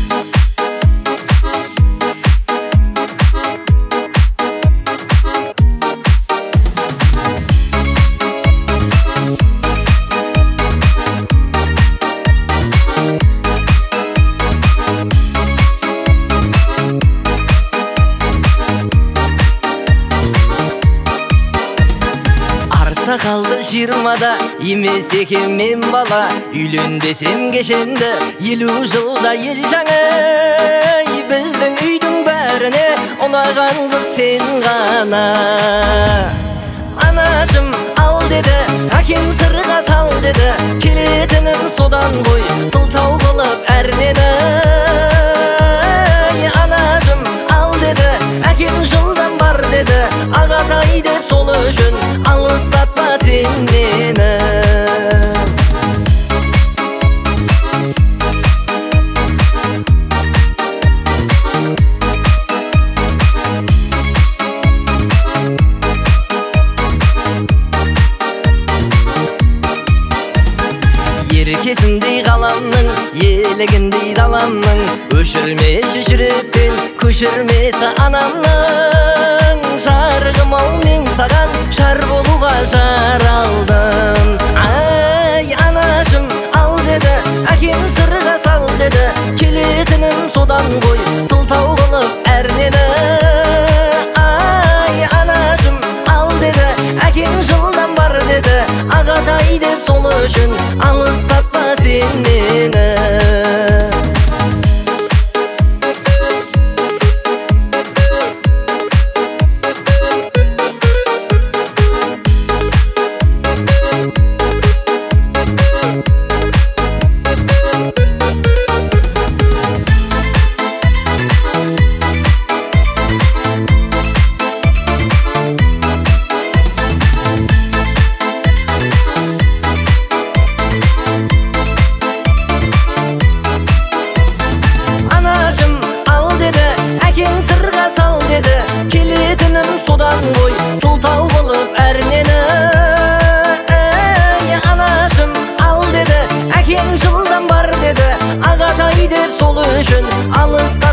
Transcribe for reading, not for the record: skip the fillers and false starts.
Kaldı 20'da емес ekem men bala, үйлен desem кешенді 50 жылда ел жаңа. Біздің үйдің бәріне ұнаған қыз сен ғана. Анашым ал деді, әкем сырға сал деді, келетінім содан ғой, сылтау қылып әрнені. Анашым ал деді, әкем жылдан бар деді, ағатай деп сол үшін алыстатпа сен мені. Еркесіндей ғаламның, елігіндей даламның, өшірмеші жүректен көшірмесі анамның. Жарығым ау мен саған жар болуға жаралдым. Ай анашым ал деді, әкем сырға сал деді, келетінім содан ғой, сылтау қылып әрнені. Ай анашым ал деді, әкем жылдан бар деді, ағатай деп сол үшін алыстатпа сен мені. Келетінім содан ғой, сылтау қылып әрнені. Анашым ал деді, әкең жылдан бар деді, ағатай деп сол үшін алыста